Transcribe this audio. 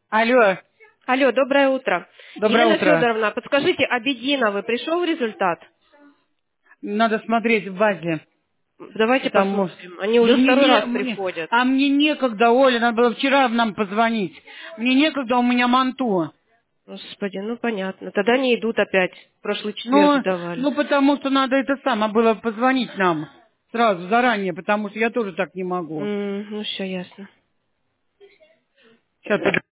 Алло, Алло, доброе утро. доброе Елена утро. Федоровна, подскажите, а Бединовый пришел результат? Надо смотреть в базе, Давайте потому что... посмотрим. Они Да уже мне, второй не, раз мне, приходят. а мне некогда, Оля, надо было вчера нам позвонить. Мне некогда, у меня манту. Господи, ну понятно. Тогда не идут опять. В прошлый четверг Ну, сдавали. ну, потому что надо это самое было позвонить нам сразу, заранее, потому что я тоже так не могу. Ну все ясно. Сейчас